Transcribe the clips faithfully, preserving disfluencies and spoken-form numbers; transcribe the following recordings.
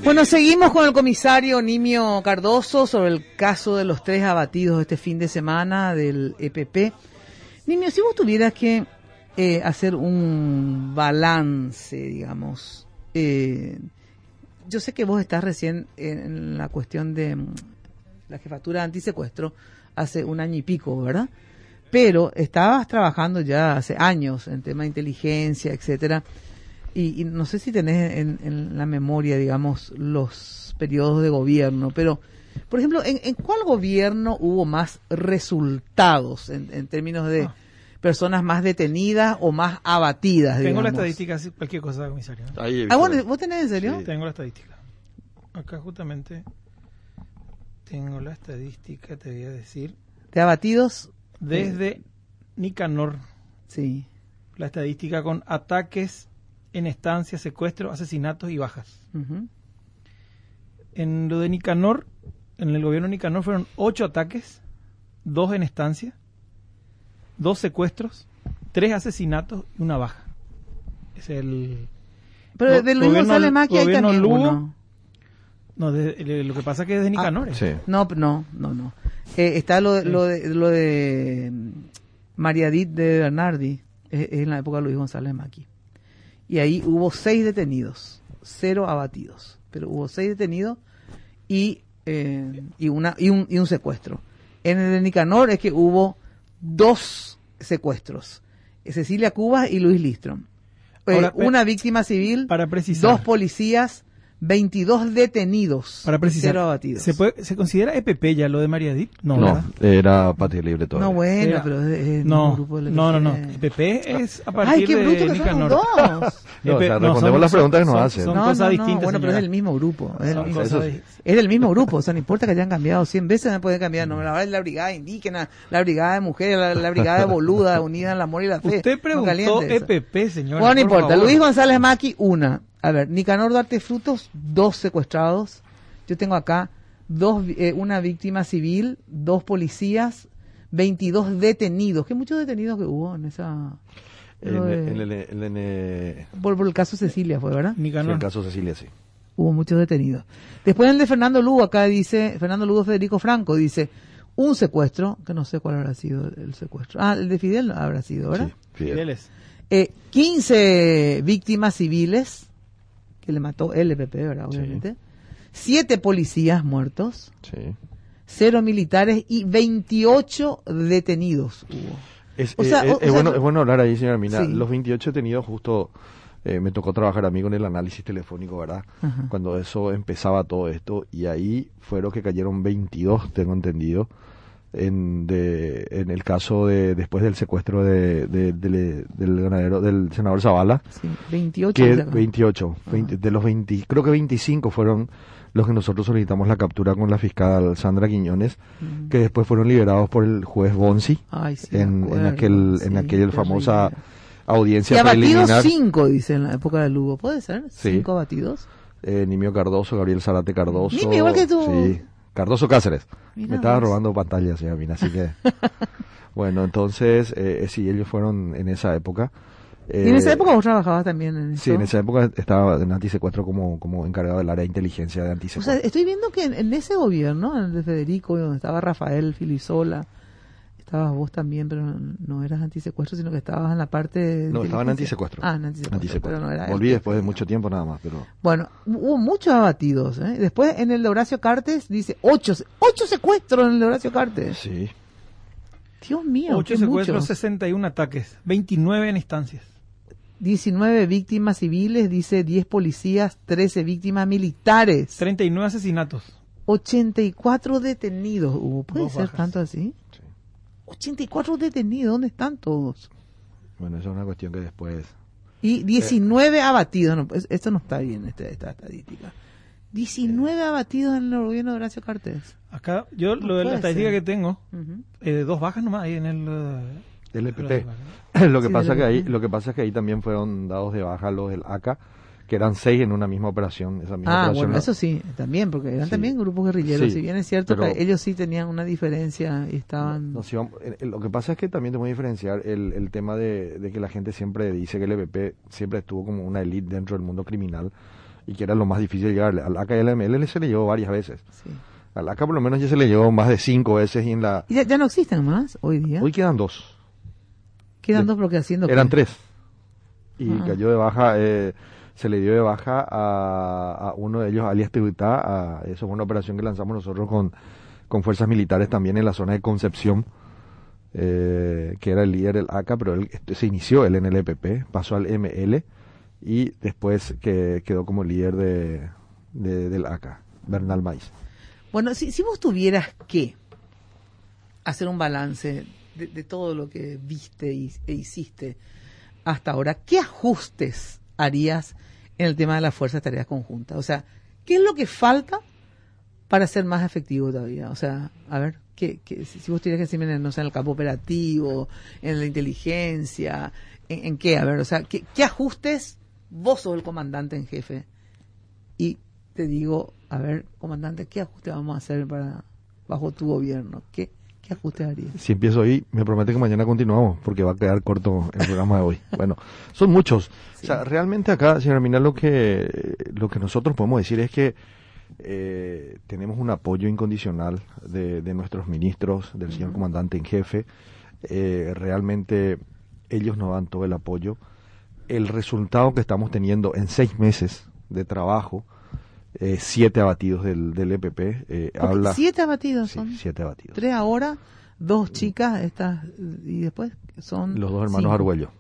Bueno, seguimos con el comisario Nimio Cardoso sobre el caso de los tres abatidos este fin de semana del E P P. Nimio, si vos tuvieras que eh, hacer un balance, digamos, eh, yo sé que vos estás recién en la cuestión de mm, la jefatura de antisecuestro hace un año y pico, ¿verdad? Pero estabas trabajando ya hace años en tema de inteligencia, etcétera. Y, y no sé si tenés en, en la memoria, digamos, los periodos de gobierno, pero, por ejemplo, ¿en, en cuál gobierno hubo más resultados en, en términos de ah. personas más detenidas o más abatidas? Tengo digamos? la estadística, cualquier cosa, comisario. Ahí ah, bueno, ¿vos tenés en serio? Sí. Tengo la estadística. Acá justamente tengo la estadística, te voy a decir. ¿De abatidos? Desde eh, Nicanor. Sí. La estadística con ataques en estancias, secuestros, asesinatos y bajas. Uh-huh. En lo de Nicanor, en el gobierno de Nicanor fueron ocho ataques, dos en estancia, dos secuestros, tres asesinatos y una baja. Es el... Pero de, de Luis González Macchi hay también Lugo, uno. No, de, de, lo que pasa es que es de Nicanor. Ah, sí. No, no, no, no. Eh, está lo, sí. lo de, lo de María Dith de Bernardi, es, es en la época de Luis González Macchi. Y ahí hubo seis detenidos, cero abatidos, pero hubo seis detenidos y eh, y una y un, y un secuestro. En el de Nicanor es que hubo dos secuestros, Cecilia Cubas y Luis Listrom. Eh, Ahora, una víctima civil, para precisar, dos policías, veintidós detenidos, para precisar, cero abatidos. ¿Se, puede, ¿Se considera E P P ya lo de María Dith? No, no era Patria Libre todavía. No, bueno, era, pero es, es no, grupo del no, no, no, E P P es a partir Ay, qué bruto de que Nicanor. Dos. No, o sea, respondemos no, son, las preguntas que nos son, hacen. Son no, cosas no, distintas. No, bueno, señora. pero es el mismo grupo. Es, el mismo, eso, es del mismo grupo, o sea, no importa que hayan cambiado cien veces, no pueden cambiar. No, la, la brigada indígena, la brigada de mujeres, la, la brigada de boluda, unida en el amor y la fe. Usted preguntó no E P P, señor. Bueno, no importa. Favor. Luis González Macchi, una. A ver, Nicanor Duarte Frutos, dos secuestrados. Yo tengo acá dos, eh, una víctima civil, dos policías, veintidós detenidos. ¿Qué muchos detenidos que hubo en esa? En, de, en, el, en, el, en por, por el caso Cecilia fue, ¿verdad? Sí, el caso Cecilia, sí. Hubo muchos detenidos. Después en el de Fernando Lugo, acá dice, Fernando Lugo Federico Franco, dice, un secuestro, que no sé cuál habrá sido el secuestro. Ah, el de Fidel habrá sido, ¿verdad? Sí, Fidel. Eh, quince víctimas civiles, que le mató el E P P, ¿verdad? Obviamente. Sí. Siete policías muertos, sí. Cero militares y veintiocho detenidos hubo. Es, o sea, eh, o, es, o bueno, sea, es bueno hablar ahí, señora Mina. Sí. Los veintiocho detenidos justo eh, me tocó trabajar a mí con el análisis telefónico, ¿verdad? Ajá. Cuando eso empezaba todo esto, y ahí fueron que cayeron veintidós, tengo entendido, en de en el caso de después del secuestro de, de, de, de del ganadero del senador Zavala. Sí, veintiocho. Que veintiocho, veinte, de los veinte, creo que veinticinco fueron los que nosotros solicitamos la captura con la fiscal Sandra Quiñones, uh-huh. que después fueron liberados por el juez Bonsi. Ay, sí, en, acuerdo, en aquel sí, en aquella famosa audiencia y abatidos preliminar. Cinco, dice en la época de Lugo, ¿puede ser? Sí. Cinco abatidos. Eh, Nimio Cardoso, Gabriel Zarate Cardoso. Nimio, igual que tú. Sí. Cardoso Cáceres. Mirá me estaba vos. robando pantallas, señora Mina, así que bueno, entonces eh, sí, ellos fueron en esa época. Eh, ¿Y en esa época vos trabajabas también en eso? Sí, en esa época estaba en antisecuestro como, como encargado del área de inteligencia de antisecuestro. O sea, estoy viendo que en, en ese gobierno, en el de Federico, donde estaba Rafael Filisola, estabas vos también, pero no, no eras antisecuestro, sino que estabas en la parte de... No, estaba en antisecuestro. Ah, en antisecuestro, antisecuestro. pero no era... Volví después de mucho tiempo nada más, pero... Bueno, hubo muchos abatidos, ¿eh? Después en el de Horacio Cartes dice ocho, ocho secuestros en el de Horacio Cartes. Sí. Dios mío, ocho secuestros, muchos. sesenta y uno ataques, veintinueve en instancias. diecinueve víctimas civiles, dice diez policías, trece víctimas militares. treinta y nueve asesinatos. ochenta y cuatro detenidos hubo. ¿Puede Dos ser bajas. tanto así? Sí. ochenta y cuatro detenidos, ¿dónde están todos? Bueno, eso es una cuestión que después... Y diecinueve eh. abatidos, no, esto no está bien, esta, esta estadística. diecinueve eh. abatidos en el gobierno de Horacio Cartes. Acá, yo no lo de la estadística ser. que tengo, uh-huh. eh, dos bajas nomás ahí en el... Uh, del E P P. Lo que sí, pasa que ahí, lo que pasa es que ahí también fueron dados de baja los del A C A, que eran seis en una misma operación. Esa misma ah, operación bueno, la... eso sí, también, porque eran sí. también grupos guerrilleros. Sí, si bien es cierto pero... que ellos sí tenían una diferencia y estaban... No, no, si vamos, lo que pasa es que también tenemos que diferenciar el, el tema de, de que la gente siempre dice que el E P P siempre estuvo como una élite dentro del mundo criminal, y que era lo más difícil de llegarle. Al A C A y al M L se le llevó varias veces. Sí. Al A C A por lo menos ya se le llevó más de cinco veces y en la... ¿Y ya, ya no existen más hoy día? Hoy quedan dos. ¿Quedan dos porque haciendo Eran qué? tres. Y Ah. cayó de baja, eh, se le dio de baja a, a uno de ellos, alias Tehuitá. Eso fue una operación que lanzamos nosotros con, con fuerzas militares también en la zona de Concepción, eh, que era el líder del A C A, pero él se inició él en el E P P, pasó al M L y después que quedó como líder de, de, del A C A, Bernal Maíz. Bueno, si, si vos tuvieras que hacer un balance de, de todo lo que viste y, e hiciste hasta ahora, ¿qué ajustes harías en el tema de las fuerzas de tareas conjuntas? O sea, ¿qué es lo que falta para ser más efectivo todavía? O sea, a ver, ¿qué, qué, si, si vos tuvieras que decirme, no sé, en el campo operativo, en la inteligencia, ¿en, en qué? A ver, o sea, ¿qué, qué ajustes? Vos sos el comandante en jefe y te digo, a ver, comandante, ¿qué ajuste vamos a hacer para bajo tu gobierno? ¿Qué, qué ajuste harías? Si empiezo hoy, me promete que mañana continuamos, porque va a quedar corto el programa de hoy. Bueno, son muchos. Sí. O sea, realmente acá, señora Mina, lo que, lo que nosotros podemos decir es que eh, tenemos un apoyo incondicional de, de nuestros ministros, del uh-huh. señor comandante en jefe. Eh, realmente ellos nos dan todo el apoyo. El resultado que estamos teniendo en seis meses de trabajo, Eh, siete abatidos del, del E P P. Eh, habla, ¿Siete abatidos sí, son? Siete abatidos. Tres ahora, dos chicas, estas, y después son los dos hermanos cinco. Argüello.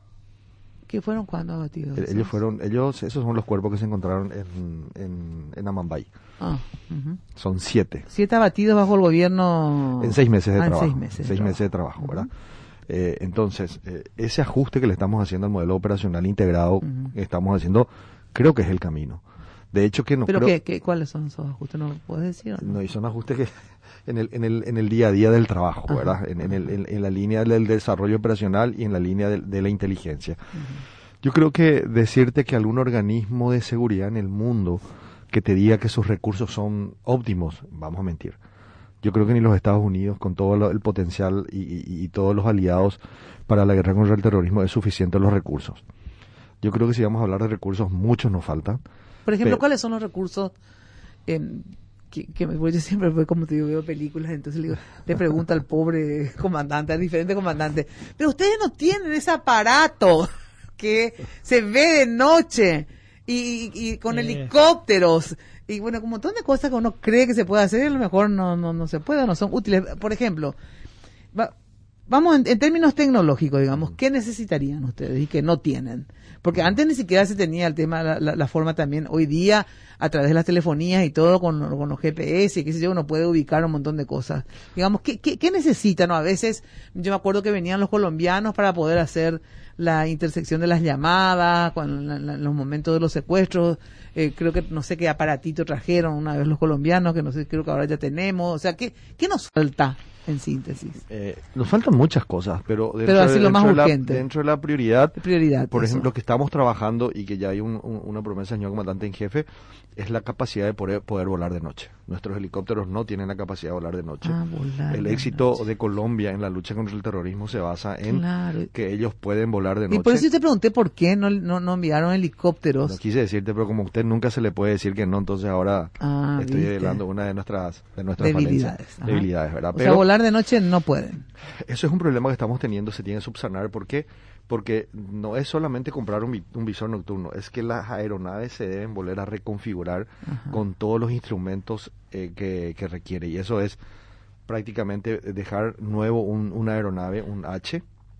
¿Qué fueron cuando abatidos? Eh, ellos fueron, ellos, esos son los cuerpos que se encontraron en, en, en Amambay. Ah, uh-huh. Son siete. Siete abatidos bajo el gobierno. En seis meses de ah, trabajo. En seis meses. Seis de meses de trabajo, uh-huh. ¿verdad? Eh, entonces, eh, ese ajuste que le estamos haciendo al modelo operacional integrado, uh-huh. que estamos haciendo, creo que es el camino. De hecho que no ¿Pero creo, qué, qué, cuáles son esos ajustes? ¿No puedes decir? No, y son ajustes que en el, en el, en el día a día del trabajo, ajá, ¿verdad? En, en, el, en, en la línea del desarrollo operacional y en la línea de, de la inteligencia. Uh-huh. Yo creo que decirte que algún organismo de seguridad en el mundo que te diga que sus recursos son óptimos, vamos a mentir. Yo creo que ni los Estados Unidos, con todo lo, el potencial y, y, y todos los aliados para la guerra contra el terrorismo, es suficiente los recursos. Yo creo que si vamos a hablar de recursos, muchos nos faltan. Por ejemplo, Pero, ¿cuáles son los recursos eh, que, que me voy? Yo siempre, pues, como te digo, veo películas, entonces le, digo, le pregunto al pobre comandante, al diferente comandante, pero ustedes no tienen ese aparato que se ve de noche y, y, y con eh. helicópteros y bueno, un montón de cosas que uno cree que se puede hacer y a lo mejor no, no, no se puede, no son útiles. Por ejemplo, va, vamos en, en términos tecnológicos, digamos, ¿qué necesitarían ustedes y que no tienen? Porque antes ni siquiera se tenía el tema, la, la, la forma también, hoy día, a través de las telefonías y todo, con, con los G P S y qué sé yo, uno puede ubicar un montón de cosas. Digamos, ¿qué, qué, qué necesitan? ¿No? A veces, yo me acuerdo que venían los colombianos para poder hacer la intersección de las llamadas, cuando, la, la, los momentos de los secuestros, eh, creo que no sé qué aparatito trajeron una vez los colombianos, que no sé, creo que ahora ya tenemos. O sea, ¿qué, qué nos falta? En síntesis. Eh, nos faltan muchas cosas, pero dentro, pero así de, lo más dentro, de urgente. La, dentro de la prioridad, prioridad por eso. ejemplo, que estamos trabajando y que ya hay un, un, una promesa del señor comandante en jefe, es la capacidad de poder, poder volar de noche. Nuestros helicópteros no tienen la capacidad de volar de noche. Ah, volar el de éxito noche. de Colombia en la lucha contra el terrorismo se basa en claro. que ellos pueden volar de noche. Y por eso yo te pregunté por qué no, no, no enviaron helicópteros. No quise decirte, pero como usted nunca se le puede decir que no, entonces ahora ah, estoy ¿viste? revelando una de nuestras, de nuestras debilidades. Falencias, debilidades, ¿verdad? O Pero sea, volar de noche no pueden. Eso es un problema que estamos teniendo, se tiene que subsanar. ¿Por qué? Porque no es solamente comprar un, un visor nocturno, es que las aeronaves se deben volver a reconfigurar Ajá. con todos los instrumentos eh, que, que requiere. Y eso es prácticamente dejar nuevo un, una aeronave, un H,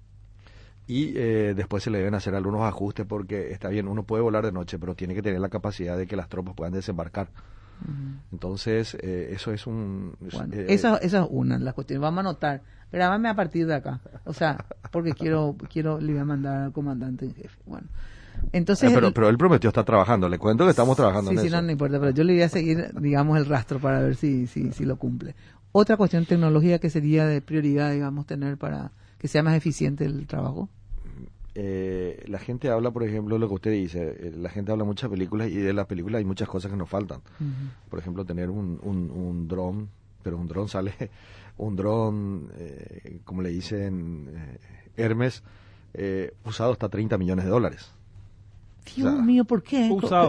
y eh, después se le deben hacer algunos ajustes porque está bien, uno puede volar de noche, pero tiene que tener la capacidad de que las tropas puedan desembarcar. Uh-huh. Entonces, eh, eso es un... Bueno, eh, esa, esa es una de las cuestiones. Vamos a anotar. Grábame a partir de acá. O sea, porque quiero, quiero le voy a mandar al comandante en jefe. Bueno, entonces... Eh, pero, el, pero él prometió estar trabajando. Le cuento que estamos trabajando sí, en sí, eso. No, no importa. Pero yo le voy a seguir, digamos, el rastro para ver si, si, si lo cumple. Otra cuestión tecnológica que sería de prioridad, digamos, tener para que sea más eficiente el trabajo. Eh, la gente habla, por ejemplo, lo que usted dice, eh, la gente habla muchas películas y de las películas hay muchas cosas que nos faltan. Uh-huh. Por ejemplo, tener un, un, un dron, pero un dron sale, un dron, eh, como le dicen eh, Hermes, eh, usado hasta treinta millones de dólares. Dios o sea, mío, ¿por qué? Usado.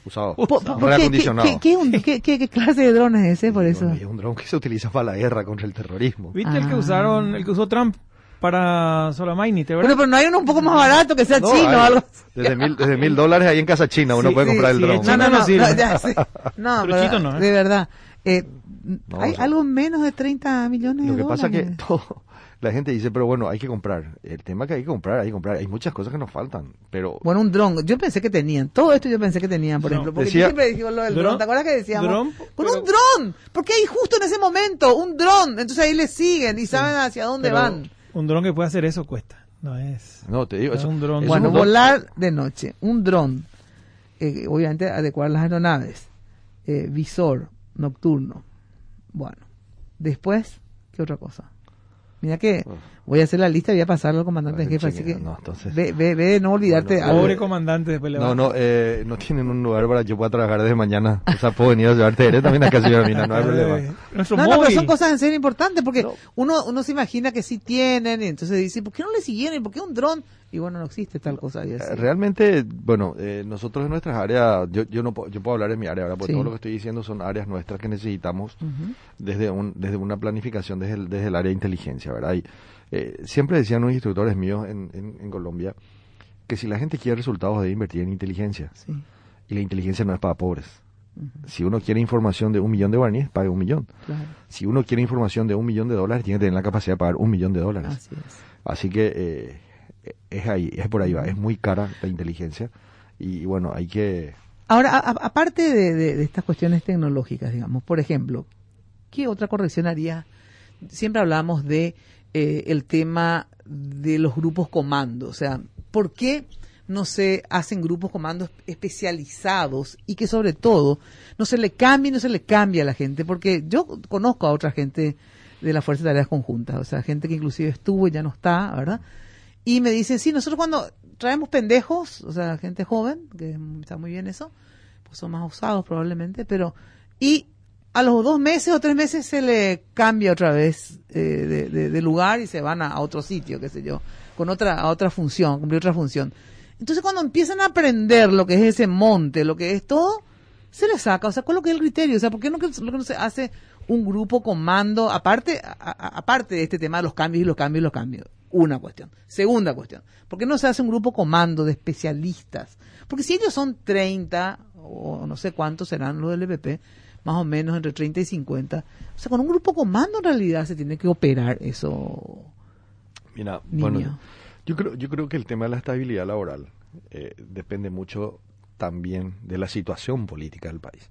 Usado. ¿Por, por qué, reacondicionado. ¿qué, qué, qué, qué, qué, qué clase de dron es ese? Por eso. Es un dron que se utiliza para la guerra contra el terrorismo. ¿Viste ah. el que usaron, el que usó Trump para Solamainite, verdad? Bueno, pero no hay uno un poco más barato que sea No, chino o hay, algo así. Desde mil, desde mil dólares ahí en Casa China uno Sí, puede sí, comprar el sí, dron. es No, no, no no, sirve. no, ya sé. No, Pero pero, chito no, ¿eh? de verdad. Eh, No, hay o sea, algo menos de treinta millones Lo de que pasa dólares. que todo, la gente dice, pero bueno, hay que comprar. El tema que hay que comprar, hay que comprar. Hay muchas cosas que nos faltan, pero... Bueno, un dron. Yo pensé que tenían. Todo esto yo pensé que tenían, por No, ejemplo. Porque decía- yo siempre dijimos lo del dron. Dron, ¿Te acuerdas que decíamos? dron, Con pero- un dron. Porque hay justo en ese momento un dron. Entonces ahí le siguen y saben hacia dónde Pero van. un dron que puede hacer eso cuesta. No es... No, te digo, Es eso, un dron. es Bueno, un dron- volar de noche. Un dron. Eh, obviamente adecuar las aeronaves. Eh, visor nocturno. Bueno. Después, ¿qué otra cosa? Mira que voy a hacer la lista y voy a pasarlo al comandante en Vale, jefe, así cheque, que no, entonces- ve, ve, ve, no olvidarte. Bueno, algo. Pobre comandante, después le va. No, no, eh, no tienen un lugar para que yo pueda trabajar desde mañana. O sea, puedo venir a llevarte eres también acá, señora Mina, no hay problema. Eh, Nuestro No, no, pero móvil. son cosas en serio importantes porque No. uno, uno se imagina que sí tienen y entonces dice, ¿por qué no le siguieron? ¿Por qué un dron? Y bueno, no existe tal cosa. Y así. Eh, Realmente, bueno, eh, nosotros en nuestras áreas, yo, yo no puedo, yo puedo hablar en mi área, ¿verdad? Porque Sí. todo lo que estoy diciendo son áreas nuestras que necesitamos Ujú. desde un, desde una planificación desde el, desde el área de inteligencia, ¿verdad? Y, eh, siempre decían unos instructores míos en, en, en Colombia que si la gente quiere resultados debe invertir en inteligencia. Sí. Y la inteligencia no es para pobres. Ujú. Si uno quiere información de un millón de guaraníes, pague un millón. Claro. Si uno quiere información de un millón de dólares, tiene que tener la capacidad de pagar un millón de dólares. Así es. Así que eh, es ahí, es por ahí va. Es muy cara la inteligencia y, y bueno, hay que... Ahora, a- a- aparte de, de- de estas cuestiones tecnológicas, digamos, por ejemplo, ¿qué otra corrección haría? Siempre hablamos de eh, el tema de los grupos comando, o sea, ¿por qué no se hacen grupos comandos especializados y que sobre todo no se le cambie, no se le cambie a la gente? Porque yo conozco a otra gente de la Fuerza de Tareas Conjuntas, o sea, gente que inclusive estuvo y ya no está, ¿verdad? Y me dicen, sí, nosotros cuando traemos pendejos, o sea, gente joven, que está muy bien eso, pues son más usados probablemente, pero... Y a los dos meses o tres meses se le cambia otra vez eh, de, de- de lugar y se van a, a otro sitio, qué sé yo, con otra, a otra función, cumplir otra función. Entonces cuando empiezan a aprender lo que es ese monte, lo que es todo, se les saca, o sea, ¿cuál es lo que es el criterio? O sea, ¿por qué no, que- lo que no se hace un grupo comando, aparte, a- a- aparte de este tema de los cambios y los cambios y los cambios? Una cuestión. Segunda cuestión, ¿por qué no se hace un grupo comando de especialistas? Porque si ellos son treinta, o no sé cuántos serán los del E P P, más o menos entre treinta y cincuenta, o sea, con un grupo comando en realidad se tiene que operar eso. Mira, Niño. bueno, yo creo, yo creo que el tema de la estabilidad laboral eh, depende mucho también de la situación política del país.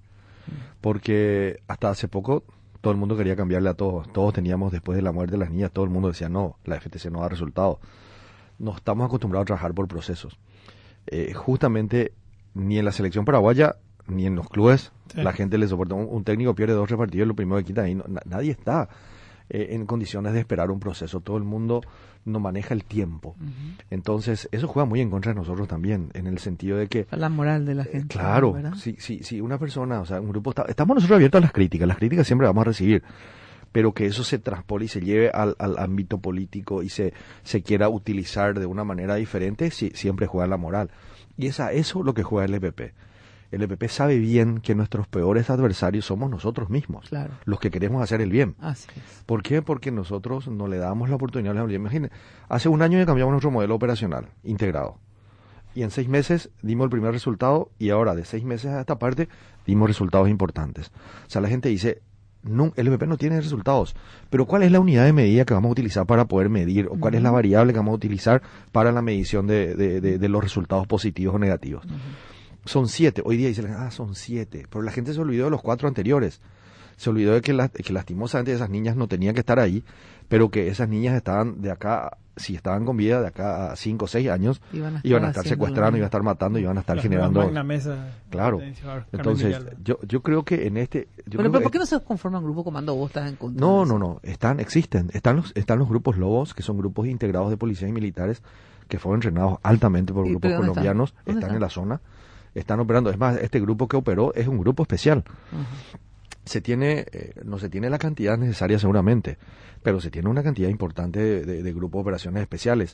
Porque hasta hace poco todo el mundo quería cambiarle a todos. Todos teníamos, después de la muerte de las niñas, todo el mundo decía, no, la F T C no da resultados. No estamos acostumbrados a trabajar por procesos. Eh, justamente ni en la selección paraguaya, ni en los clubes, Sí. la gente le soporta. Un, un técnico pierde dos o tres partidos, lo primero que quita ahí. No, na- nadie está eh, en condiciones de esperar un proceso. Todo el mundo no maneja el tiempo. Entonces, eso juega muy en contra de nosotros también, en el sentido de que La moral de la gente. claro, ¿verdad? si, si, si una persona, o sea, un grupo, está, estamos nosotros abiertos a las críticas, las críticas siempre las vamos a recibir, pero que eso se transpole y se lleve al, al ámbito político y se, se quiera utilizar de una manera diferente, si, siempre juega la moral. Y es a eso lo que juega el E P P. El E P P sabe bien que nuestros peores adversarios somos nosotros mismos, Claro. los que queremos hacer el bien. Así es. ¿Por qué? Porque nosotros no le damos la oportunidad a la Imagínense, hace un año ya cambiamos nuestro modelo operacional integrado. Y en seis meses dimos el primer resultado y ahora de seis meses a esta parte dimos resultados importantes. O sea, la gente dice, no, el E P P no tiene resultados, pero ¿cuál es la unidad de medida que vamos a utilizar para poder medir? ¿O cuál es la variable que vamos a utilizar para la medición de, de, de, de los resultados positivos o negativos? Son siete. Hoy día dicen, ah, son siete. Pero la gente se olvidó de los cuatro anteriores. Se olvidó de que, la, que lastimosamente esas niñas no tenían que estar ahí, pero que esas niñas estaban de acá, si estaban con vida de acá a cinco o seis años, Iban a estar iban a estar haciendo secuestrando, lo iban a estar matando, iban a estar Las generando... nuevas Magna Mesa. Claro. Carmen Entonces, Villalba. yo, yo creo que en este... Yo Bueno, creo pero que ¿por qué no se conforma un grupo comando? Vos estás en contra. no, de eso. no, no, están, existen, están los, están los grupos Lobos, que son grupos integrados de policías y militares, que fueron entrenados altamente por ¿Y grupos pero dónde están? colombianos, ¿Dónde están están? en la zona, están operando, es más, este grupo que operó es un grupo especial. Ajá. Se tiene, eh, no se tiene la cantidad necesaria seguramente, pero se tiene una cantidad importante de, de, de grupos de operaciones especiales.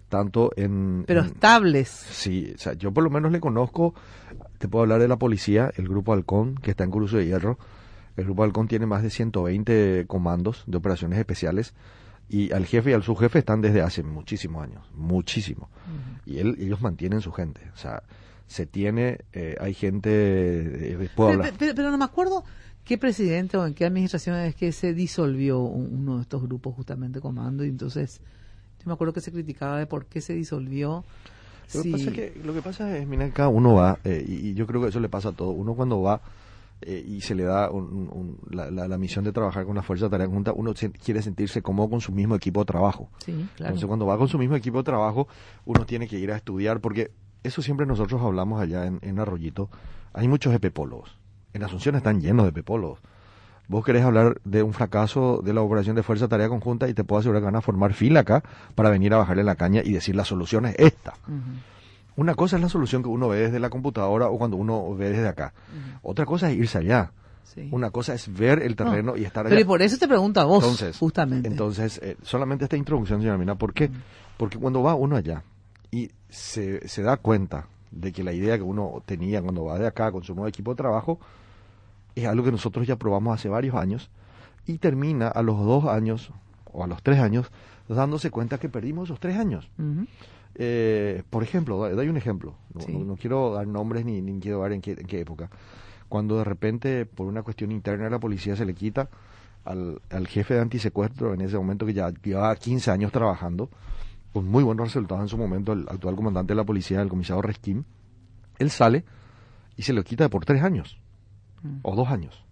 tanto en... Pero en, estables. Sí, o sea, yo por lo menos le conozco, te puedo hablar de la policía, el Grupo Halcón, que está en Cruce de Hierro. El Grupo Halcón tiene más de ciento veinte comandos de operaciones especiales, y al jefe y al subjefe están desde hace muchísimos años, muchísimo. Uh-huh. Y él, ellos mantienen su gente, o sea, se tiene, eh, hay gente, eh, puedo pero, hablar. Pero, pero no me acuerdo qué presidente o en qué administración es que se disolvió uno de estos grupos, justamente comando, y entonces yo me acuerdo que se criticaba de por qué se disolvió. Lo, sí. que, pasa es que, lo que pasa es, mira, cada uno va, eh, y, y yo creo que eso le pasa a todo, uno cuando va eh, y se le da un, un, la, la, la misión de trabajar con la Fuerza de Tarea Conjunta, uno se, quiere sentirse cómodo con su mismo equipo de trabajo. Sí, claro. Entonces cuando va con su mismo equipo de trabajo, uno tiene que ir a estudiar, porque eso siempre nosotros hablamos allá en, en Arroyito, hay muchos epepólogos. En Asunción están llenos de epepólogos. Vos querés hablar de un fracaso de la operación de Fuerza de Tarea Conjunta y te puedo asegurar que van a formar fila acá para venir a bajarle la caña y decir la solución es esta. Uh-huh. Una cosa es la solución que uno ve desde la computadora o cuando uno ve desde acá. Uh-huh. Otra cosa es irse allá. Sí. Una cosa es ver el terreno no, y estar allá. Pero y por eso te pregunto a vos, entonces, justamente. Entonces, eh, solamente esta introducción, señora Mina, ¿por qué? Uh-huh. Porque cuando va uno allá y se, se da cuenta de que la idea que uno tenía cuando va de acá con su nuevo equipo de trabajo es algo que nosotros ya probamos hace varios años, y termina a los dos años o a los tres años dándose cuenta que perdimos esos tres años. Uh-huh. Eh, por ejemplo, doy un ejemplo, no, sí. no, no quiero dar nombres ni, ni quiero dar en qué, en qué época. Cuando de repente, por una cuestión interna de la policía, se le quita al, al jefe de antisecuestro, en ese momento que ya llevaba quince años trabajando, con muy buenos resultados en su momento, el actual comandante de la policía, el comisario Resquín, él sale y se lo quita por tres años, mm. o dos años.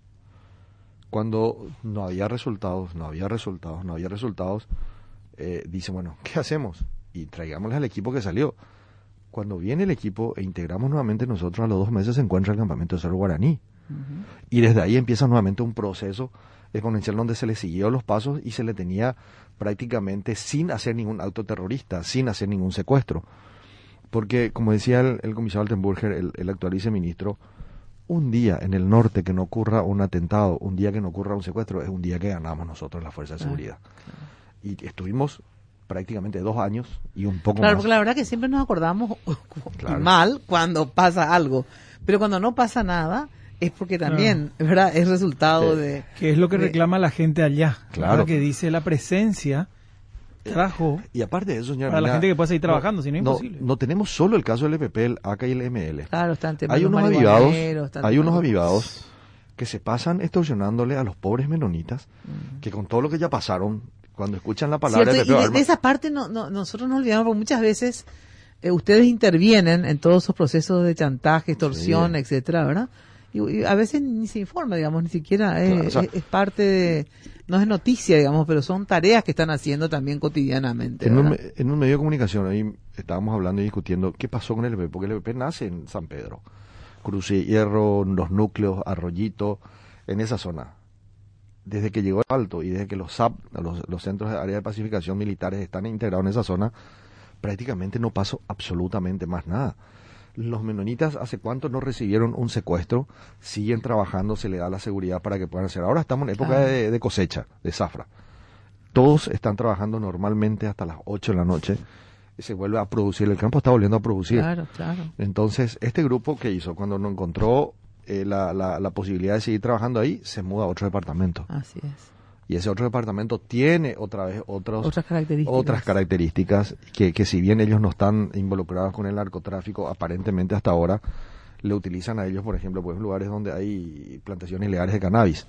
Cuando no había resultados, no había resultados, no había resultados, eh, dice, bueno, ¿qué hacemos? Y traigámosle al equipo que salió. Cuando viene el equipo e integramos nuevamente nosotros, a los dos meses se encuentra el campamento de Cerro Guaraní. Uh-huh. Y desde ahí empieza nuevamente un proceso exponencial donde se le siguió los pasos y se le tenía prácticamente sin hacer ningún acto terrorista, sin hacer ningún secuestro. Porque, como decía el, el comisario Altenburger, el, el actual viceministro, un día en el norte que no ocurra un atentado, un día que no ocurra un secuestro, es un día que ganamos nosotros, la Fuerza de Seguridad. Claro, claro. Y estuvimos prácticamente dos años y un poco claro, más. Porque la verdad que siempre nos acordamos claro. mal cuando pasa algo, pero cuando no pasa nada es porque también, claro. ¿verdad? Es resultado sí. de... Que es lo que de, reclama la gente allá. Claro. Que dice la presencia trajo... Eh, y aparte de eso, señora, para mira, la gente que puede seguir trabajando, no, si no es no, imposible. No tenemos solo el caso del F P, el A C A y el M L. Claro, están hay unos avivados, hay unos avivados que se pasan extorsionándole a los pobres menonitas, uh-huh. que con todo lo que ya pasaron, cuando escuchan la palabra... Cierto, y de, de esa parte no, no, nosotros nos olvidamos, porque muchas veces eh, ustedes intervienen en todos esos procesos de chantaje, extorsión, sí. etcétera, ¿verdad? Y, y a veces ni se informa, digamos, ni siquiera es, claro, o sea, es, es parte de... No es noticia, digamos, pero son tareas que están haciendo también cotidianamente. En un, en un medio de comunicación, ahí estábamos hablando y discutiendo qué pasó con el E P P, porque el E P P nace en San Pedro, Cruce de Hierro, los núcleos, Arroyito, en esa zona. Desde que llegó el Alto y desde que los S A P, los, los centros de área de pacificación militares, están integrados en esa zona, prácticamente no pasó absolutamente más nada. Los menonitas, ¿hace cuánto no recibieron un secuestro? Siguen trabajando, se le da la seguridad para que puedan hacer. Ahora estamos en época ah. de, de cosecha, de zafra. Todos están trabajando normalmente hasta las ocho de la noche. Y se vuelve a producir, el campo está volviendo a producir. Claro, claro. Entonces, este grupo, ¿qué hizo? Cuando no encontró eh, la, la, la posibilidad de seguir trabajando ahí, se muda a otro departamento. Así es. Y ese otro departamento tiene otra vez otros, otras características, otras características que, que si bien ellos no están involucrados con el narcotráfico, aparentemente hasta ahora, le utilizan a ellos, por ejemplo, pues lugares donde hay plantaciones ilegales de cannabis.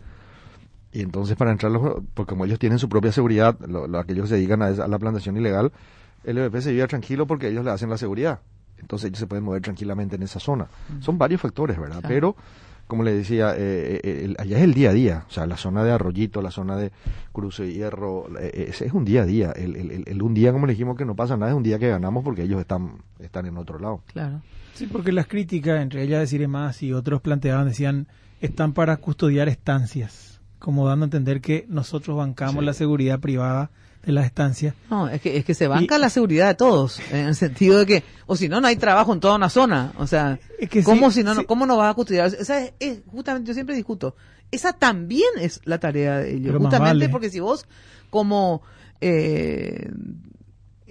Y entonces para entrarlos, porque como ellos tienen su propia seguridad, lo, lo, aquellos que se dedican a, a la plantación ilegal, el E P P se vive tranquilo porque ellos le hacen la seguridad. Entonces ellos se pueden mover tranquilamente en esa zona. Mm. Son varios factores, ¿verdad? Claro. Pero... como le decía, eh, eh, el, allá es el día a día, o sea, la zona de Arroyito, la zona de Cruce de Hierro, eh, ese es un día a día, el, el, el, el un día, como le dijimos, que no pasa nada, es un día que ganamos porque ellos están, están en otro lado. Claro. Sí, porque las críticas, entre ellas Decir Más y otros planteaban, decían, están para custodiar estancias, como dando a entender que nosotros bancamos sí. la seguridad privada de las estancias. No, es que es que se banca y, la seguridad de todos, en el sentido de que, o si no, no hay trabajo en toda una zona, o sea, es que ¿cómo sí, si no, sí. no, cómo no vas a custodiar? O sea, es, es, justamente, yo siempre discuto, esa también es la tarea de ellos, pero justamente vale. porque si vos, como, eh,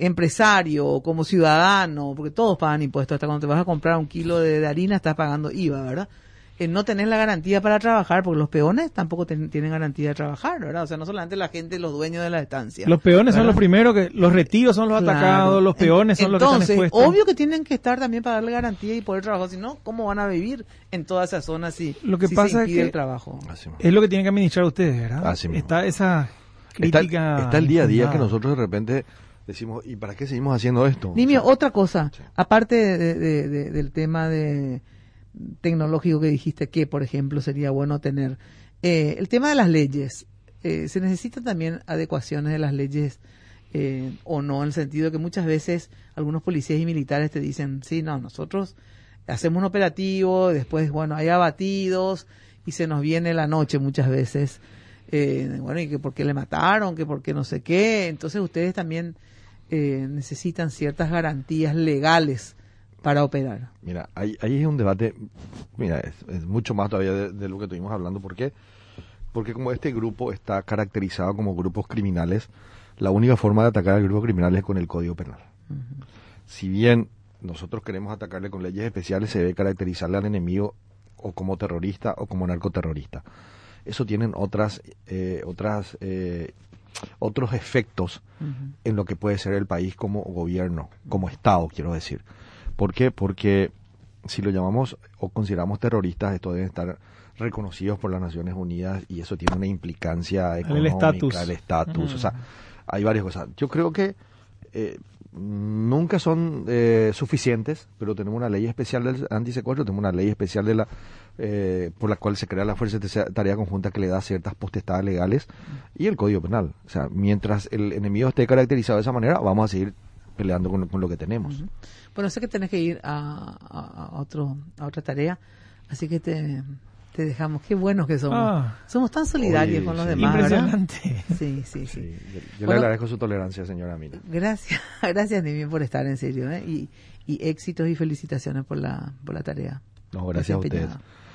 empresario o como ciudadano, porque todos pagan impuestos, hasta cuando te vas a comprar un kilo de, de harina estás pagando I V A, ¿verdad? Eh, no tenés la garantía para trabajar, porque los peones tampoco ten, tienen garantía de trabajar, ¿verdad? O sea, no solamente la gente, los dueños de la estancia. Los peones, ¿verdad?, son los primeros, que los retiros son los claro. atacados, los peones son Entonces, los que están expuestos. Obvio que tienen que estar también para darle garantía y poder trabajar, si no, ¿cómo van a vivir en toda esa zona si, lo que si pasa se impide es que el trabajo? Es lo que tienen que administrar ustedes, ¿verdad? Así mismo. Está esa crítica. Está, está el día a día infundada. que nosotros de repente decimos, ¿y para qué seguimos haciendo esto? Nimio, O sea, otra cosa, sí. aparte de, de, de, del tema de tecnológico que dijiste que, por ejemplo, sería bueno tener, eh, el tema de las leyes, eh, se necesitan también adecuaciones de las leyes eh, o no, en el sentido de que muchas veces algunos policías y militares te dicen, sí, no, nosotros hacemos un operativo, después, bueno, hay abatidos y se nos viene la noche muchas veces, eh, bueno, y que por qué le mataron, que por qué no sé qué, entonces ustedes también eh, necesitan ciertas garantías legales para operar. Mira, ahí, ahí es un debate, mira, es, es mucho más todavía de, de lo que estuvimos hablando. ¿Por qué? Porque como este grupo está caracterizado como grupos criminales, la única forma de atacar al grupo criminal es con el Código Penal. Uh-huh. Si bien nosotros queremos atacarle con leyes especiales, se debe caracterizarle al enemigo o como terrorista o como narcoterrorista. Eso tienen otras, eh, otras, eh, otros efectos uh-huh. en lo que puede ser el país como gobierno, como Estado, quiero decir. ¿Por qué? Porque si lo llamamos o consideramos terroristas, esto deben estar reconocidos por las Naciones Unidas y eso tiene una implicancia económica, el estatus, uh-huh. o sea, hay varias cosas. Yo creo que eh, nunca son eh, suficientes, pero tenemos una ley especial del antisecuestro, tenemos una ley especial de la eh, por la cual se crea la Fuerza de Tarea Conjunta que le da ciertas potestades legales y el Código Penal. O sea, mientras el enemigo esté caracterizado de esa manera, vamos a seguir peleando con, con lo que tenemos. Uh-huh. Bueno, sé que tenés que ir a, a, a otro a otra tarea, así que te, te dejamos. Qué buenos que somos. Ah, somos tan solidarios oye, con los sí, demás, impresionante. ¿verdad? Sí, sí, sí. sí. Yo, yo bueno, le agradezco su tolerancia, señora Mina. Gracias, gracias, Nimio, por estar en serio, ¿eh? y, y éxitos y felicitaciones por la por la tarea. No, gracias a ustedes.